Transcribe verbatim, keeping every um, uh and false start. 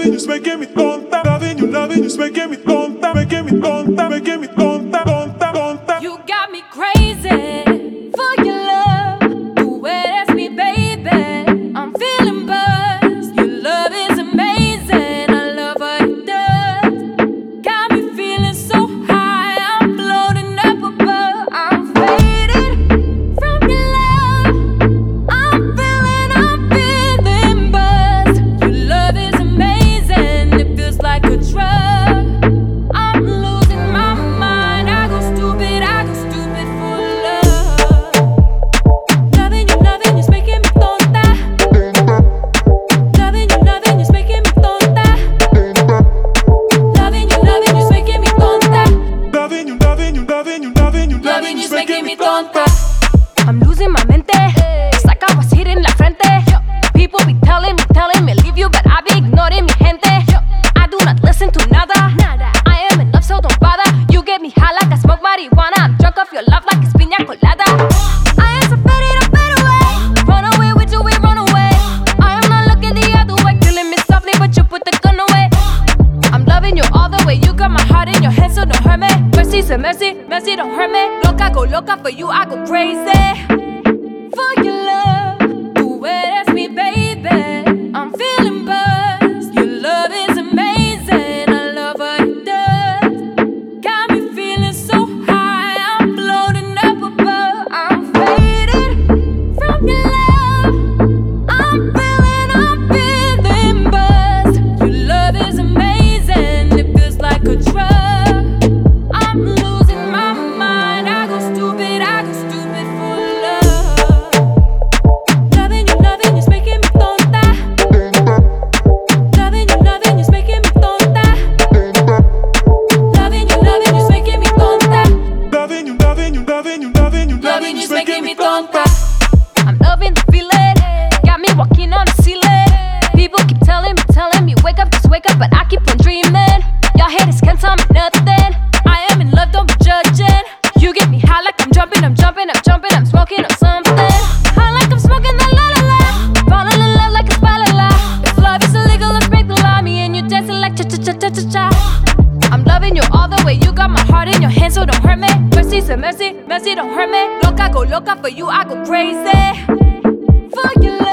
loving you's making me tonta. Loving you, loving you's making me tonta, making me tonta, making me tonta, tonta, tonta. You got me crazy for your love. The way that's me, baby. I'm feeling buzzed. Your love is amazing. I love what it does. Got me feeling so high. I'm floating up above. I'm faded from your love. I'm feeling, I'm feeling buzzed. Your love is amazing. It feels like a drug. I'm losing my mind. I go stupid. I go stupid for love. Loving you, loving you's making me tonta. Loving you, loving you's making me tonta. Loving you, loving you's making me tonta. Loving you, loving you, loving you, loving you, Loving you's making me tonta. I'm losing my mente. It's like I was hit in la frente. People be telling me, telling me leave you, but I be ignoring mi gente. I do not listen to nada. I am in love, so don't bother. You get me high like I smoke marijuana. I'm drunk off your love like it's piña colada. I am so ready to fade away. Run away with you, we run away. I am not looking the other way. Killing me softly, but you put the gun away. I'm loving you all the way. You got my heart in your hands, so don't hurt me. Mercy, say mercy, mercy, don't hurt me. Loca, go loca for you, I go crazy. For your love, the way that's me, baby. I'm feeling buzzed. Your love is amazing. I love what it does. Got me feeling so high. I'm floating up above. I'm faded from your love. I'm feeling, I'm feeling buzzed. Your love is amazing. It feels like a drug. I'm losing my mind. I go stupid. I go stupid for love. Loving you, loving you's making me tonta. Loving you, loving you's making me tonta. Loving you, loving you's making me tonta. Loving you, loving you, loving you, loving you, Loving you's making me tonta. I'm loving the feeling. Got me walking on the ceiling. People keep telling me, telling me, wake up, just wake up, but I keep on dreaming. Y'all haters can't tell me nothing. I am in love, don't be judging. You get me high like I'm jumping, I'm jumping, I'm jumping, I'm smoking on something. High like I'm smoking the la la la. Falling in love like it's la la la. If love is illegal, let's break the law. Me and you dancing like cha cha cha cha cha cha. I'm loving you all the way. You got my heart in your hands, so don't hurt me. Mercy, say mercy, mercy, don't hurt me. Loca, go loca for you, I go crazy. For your love.